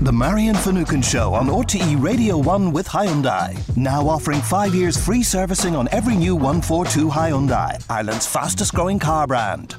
The Marian Finucane Show on RTE Radio 1 with Hyundai. Now offering 5 years free servicing on every new 142 Hyundai, Ireland's fastest growing car brand.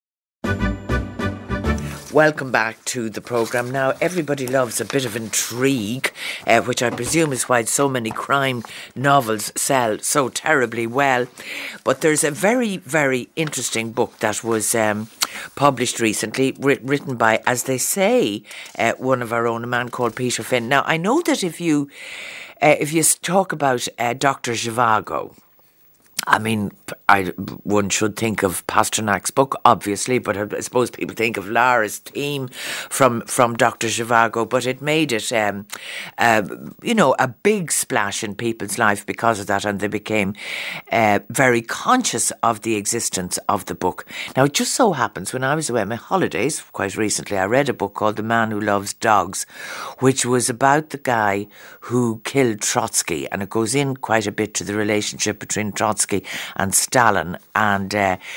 Welcome back to the programme. Now, everybody loves a bit of intrigue, which I presume is why so many crime novels sell so terribly well. But there's a very, very interesting book that was published recently, written by, as they say, one of our own, a man called Peter Finn. Now, I know that if you talk about Dr. Zhivago, I mean, one should think of Pasternak's book, obviously, but I suppose people think of Lara's theme from Dr. Zhivago, but it made it, a big splash in people's life because of that, and they became very conscious of the existence of the book. Now, it just so happens, when I was away on my holidays, quite recently, I read a book called The Man Who Loves Dogs, which was about the guy who killed Trotsky, and it goes in quite a bit to the relationship between Trotsky and Stalin, and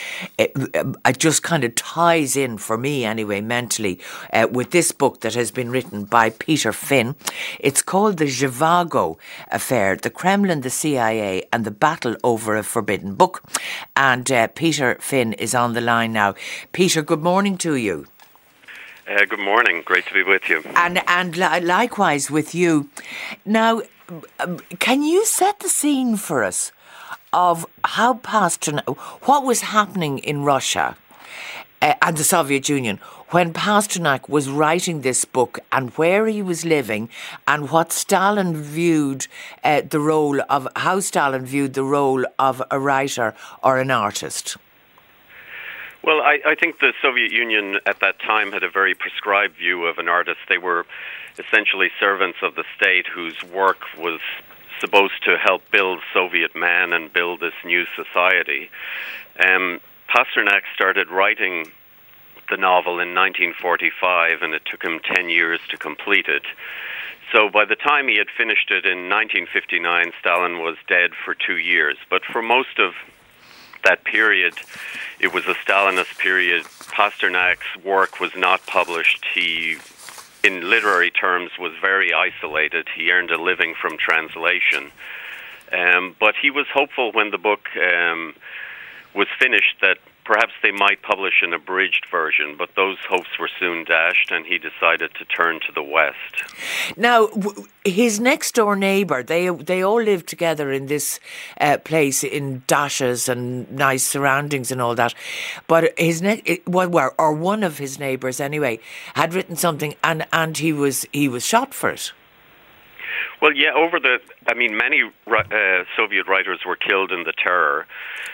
it just kind of ties in, for me anyway, mentally, with this book that has been written by Peter Finn. It's called The Zhivago Affair, the Kremlin, the CIA and the Battle Over a Forbidden Book. And Peter Finn is on the line now. Peter, good morning to you. Good morning. Great to be with you. And likewise with you. Now, can you set the scene for us of how Pasternak, what was happening in Russia and the Soviet Union when Pasternak was writing this book, and where he was living, and what Stalin viewed how Stalin viewed the role of a writer or an artist? Well, I think the Soviet Union at that time had a very prescribed view of an artist. They were essentially servants of the state whose work was supposed to help build Soviet man and build this new society. Pasternak started writing the novel in 1945, and it took him 10 years to complete it. So by the time he had finished it in 1959, Stalin was dead for 2 years. But for most of that period, it was a Stalinist period. Pasternak's work was not published. He, in literary terms, was very isolated. He earned a living from translation. But he was hopeful when the book was finished that perhaps they might publish an abridged version, but those hopes were soon dashed, and he decided to turn to the West. Now, his next-door neighbour, they all lived together in this place in dashes and nice surroundings and all that, but one of his neighbours anyway had written something, and he was shot for it. Well, yeah, many Soviet writers were killed in the terror.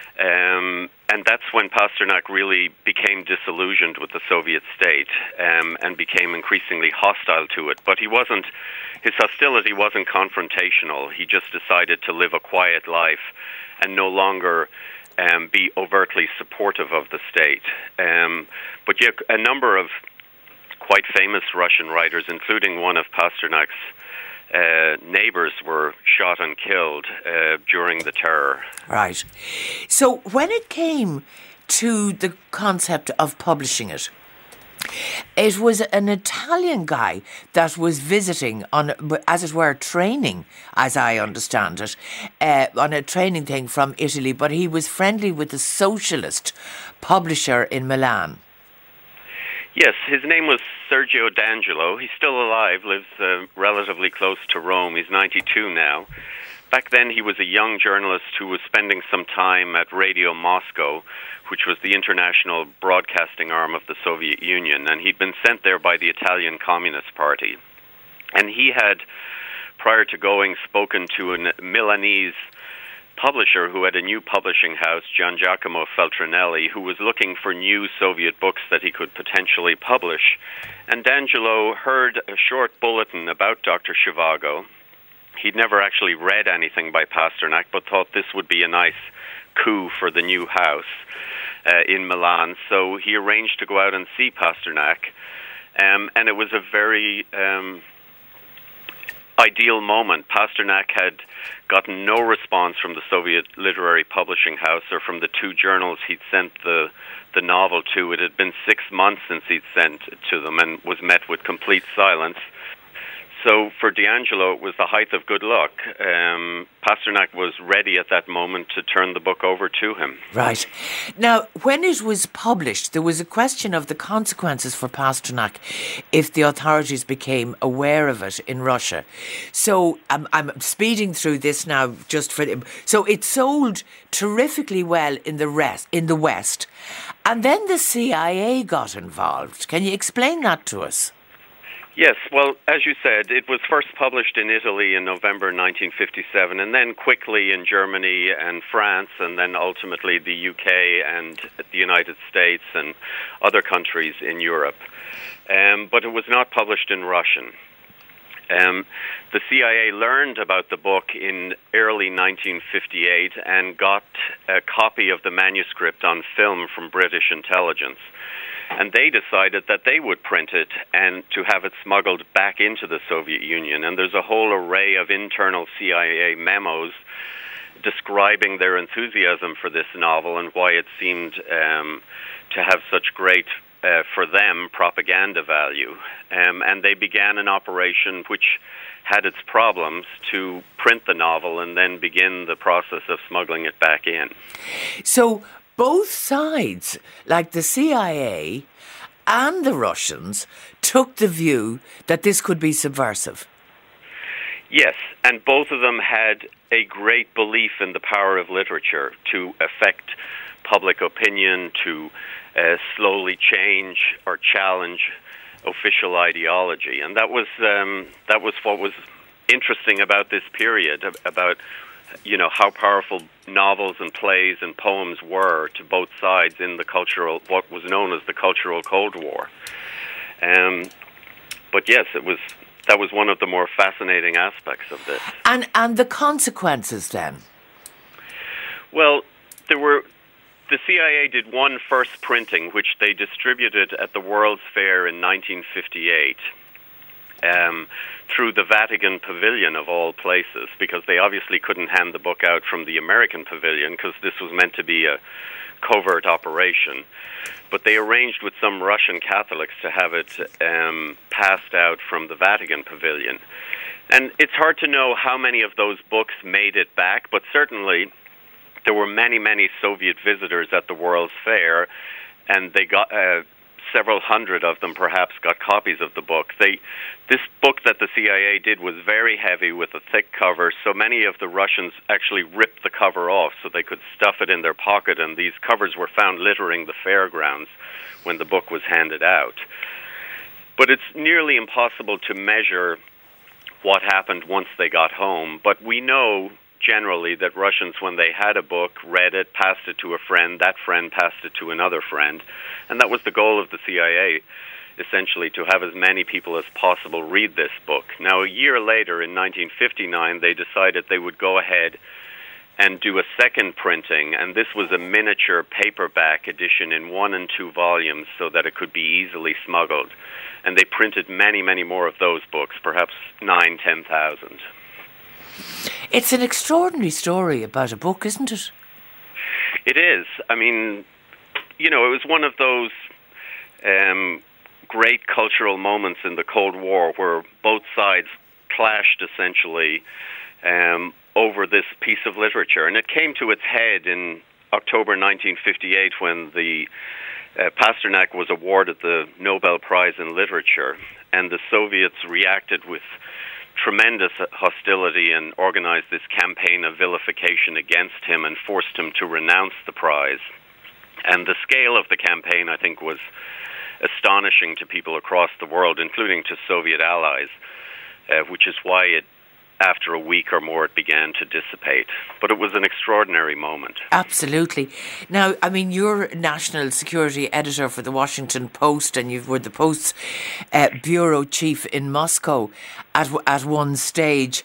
And that's when Pasternak really became disillusioned with the Soviet state and became increasingly hostile to it. But his hostility wasn't confrontational. He just decided to live a quiet life and no longer be overtly supportive of the state. But yet a number of quite famous Russian writers, including one of Pasternak's neighbours, were shot and killed during the terror. Right. So when it came to the concept of publishing it, it was an Italian guy that was visiting on, as it were, training, as I understand it, on a training thing from Italy, but he was friendly with the socialist publisher in Milan. Yes, his name was Sergio D'Angelo. He's still alive, lives relatively close to Rome. He's 92 now. Back then, he was a young journalist who was spending some time at Radio Moscow, which was the international broadcasting arm of the Soviet Union, and he'd been sent there by the Italian Communist Party. And he had, prior to going, spoken to a Milanese publisher who had a new publishing house, Gian Giacomo Feltrinelli, who was looking for new Soviet books that he could potentially publish. And D'Angelo heard a short bulletin about Dr. Zhivago. He'd never actually read anything by Pasternak, but thought this would be a nice coup for the new house in Milan. So he arranged to go out and see Pasternak. And it was a very ideal moment. Pasternak had gotten no response from the Soviet Literary Publishing House or from the two journals he'd sent the novel to. It had been 6 months since he'd sent it to them and was met with complete silence. So for D'Angelo, it was the height of good luck. Pasternak was ready at that moment to turn the book over to him. Right. Now, when it was published, there was a question of the consequences for Pasternak if the authorities became aware of it in Russia. So I'm speeding through this now just for them. So it sold terrifically well in the West. And then the CIA got involved. Can you explain that to us? Yes, well, as you said, it was first published in Italy in November 1957, and then quickly in Germany and France, and then ultimately the UK and the United States and other countries in Europe. But it was not published in Russian. The CIA learned about the book in early 1958 and got a copy of the manuscript on film from British intelligence. And they decided that they would print it and to have it smuggled back into the Soviet Union. And there's a whole array of internal CIA memos describing their enthusiasm for this novel and why it seemed to have such great, for them, propaganda value. And they began an operation which had its problems to print the novel and then begin the process of smuggling it back in. So both sides, like the CIA and the Russians, took the view that this could be subversive. Yes, and both of them had a great belief in the power of literature to affect public opinion, to slowly change or challenge official ideology. And that was what was interesting about this period, about how powerful novels and plays and poems were to both sides in the cultural, what was known as the Cultural Cold War. But yes, that was one of the more fascinating aspects of this. And the consequences then? Well, the CIA did one first printing, which they distributed at the World's Fair in 1958. Through the Vatican Pavilion of all places, because they obviously couldn't hand the book out from the American Pavilion because this was meant to be a covert operation. But they arranged with some Russian Catholics to have it passed out from the Vatican Pavilion. And it's hard to know how many of those books made it back, but certainly there were many, many Soviet visitors at the World's Fair, and they got several hundred of them perhaps got copies of the book. This book that the CIA did was very heavy with a thick cover, so many of the Russians actually ripped the cover off so they could stuff it in their pocket, and these covers were found littering the fairgrounds when the book was handed out. But it's nearly impossible to measure what happened once they got home, but we know generally that Russians, when they had a book, read it, passed it to a friend, that friend passed it to another friend, and that was the goal of the CIA, essentially, to have as many people as possible read this book. Now, a year later, in 1959, they decided they would go ahead and do a second printing, and this was a miniature paperback edition in 1 and 2 volumes so that it could be easily smuggled. And they printed many, many more of those books, perhaps 10,000. It's an extraordinary story about a book, isn't it? It is. I mean, it was one of those great cultural moments in the Cold War where both sides clashed, essentially, over this piece of literature. And it came to its head in October 1958 when the Pasternak was awarded the Nobel Prize in Literature, and the Soviets reacted with tremendous hostility and organized this campaign of vilification against him and forced him to renounce the prize. And the scale of the campaign, I think, was astonishing to people across the world, including to Soviet allies, which is why after a week or more, it began to dissipate. But it was an extraordinary moment. Absolutely. Now, I mean, you're national security editor for the Washington Post, and you were the Post's bureau chief in Moscow at one stage.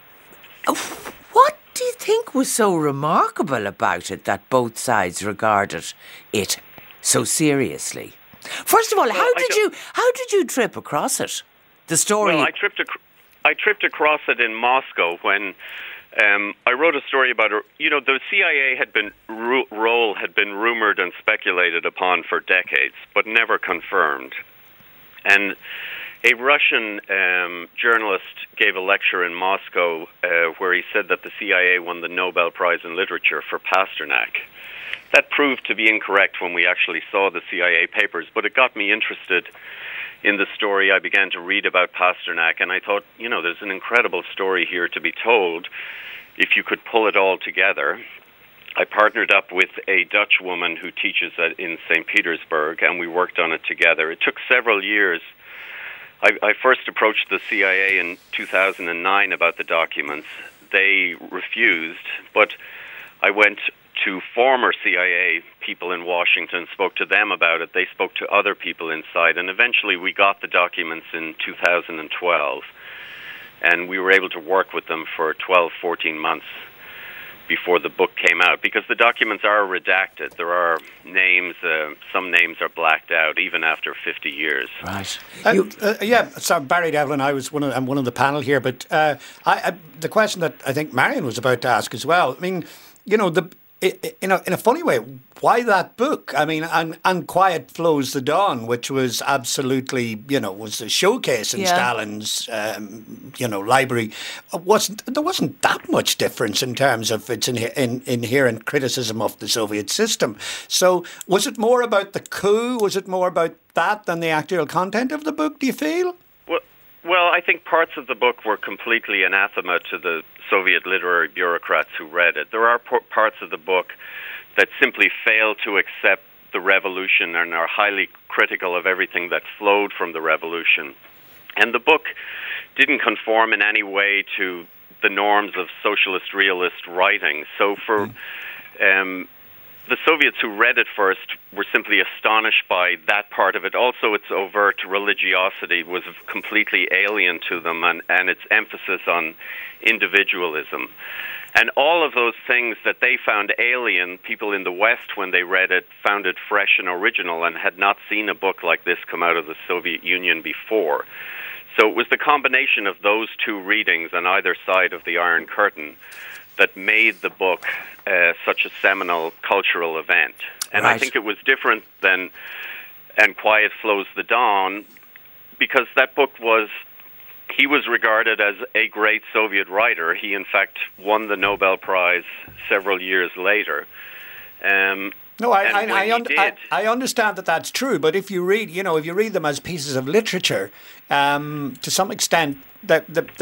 What do you think was so remarkable about it that both sides regarded it so seriously? First of all, how did you trip across it? The story. Well, I tripped across it in Moscow when I wrote a story about the CIA role had been rumored and speculated upon for decades, but never confirmed. And A Russian journalist gave a lecture in Moscow where he said that the CIA won the Nobel Prize in Literature for Pasternak. That proved to be incorrect when we actually saw the CIA papers, but it got me interested in the story. I began to read about Pasternak, and I thought, there's an incredible story here to be told if you could pull it all together. I partnered up with a Dutch woman who teaches in St. Petersburg, and we worked on it together. It took several years. I first approached the CIA in 2009 about the documents. They refused, but I went to former CIA people in Washington, spoke to them about it. They spoke to other people inside, and eventually we got the documents in 2012, and we were able to work with them for 12, 14 months before the book came out, because the documents are redacted. There are names, some names are blacked out, even after 50 years. Right. So Barry Devlin, I'm one of the panel here, but the question that I think Marion was about to ask as well, I mean, in a funny way, why that book? I mean, and Quiet Flows the Dawn, which was absolutely, was a showcase in Stalin's, library. There wasn't that much difference in terms of its inherent criticism of the Soviet system. So was it more about the coup? Was it more about that than the actual content of the book, do you feel? Well, I think parts of the book were completely anathema to the Soviet literary bureaucrats who read it. There are parts of the book that simply fail to accept the revolution and are highly critical of everything that flowed from the revolution. And the book didn't conform in any way to the norms of socialist realist writing. So for the Soviets who read it first were simply astonished by that part of it. Also, its overt religiosity was completely alien to them, and its emphasis on individualism. And all of those things that they found alien, people in the West, when they read it, found it fresh and original and had not seen a book like this come out of the Soviet Union before. So it was the combination of those two readings on either side of the Iron Curtain that made the book such a seminal cultural event. And I think it was different than And Quiet Flows the Dawn, because that book he was regarded as a great Soviet writer. He, in fact, won the Nobel Prize several years later. No, I understand that that's true, but if you read, if you read them as pieces of literature, to some extent, there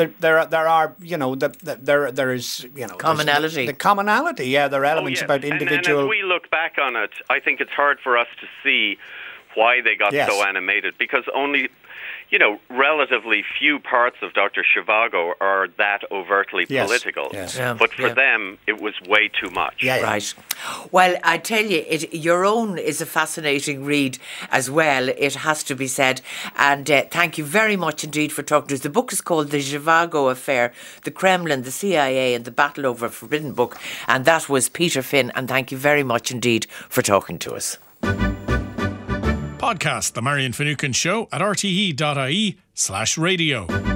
is commonality. The commonality, there are elements about individual. And as we look back on it, I think it's hard for us to see why they got so animated, because only relatively few parts of Dr. Zhivago are that overtly political. Yes. Yeah. But for them, it was way too much. Yeah. Right. Well, I tell you, your own is a fascinating read as well, it has to be said. And thank you very much indeed for talking to us. The book is called The Zhivago Affair, The Kremlin, the CIA and the Battle Over a Forbidden Book. And that was Peter Finn. And thank you very much indeed for talking to us. Podcast The Marion Finucane Show at rte.ie/radio.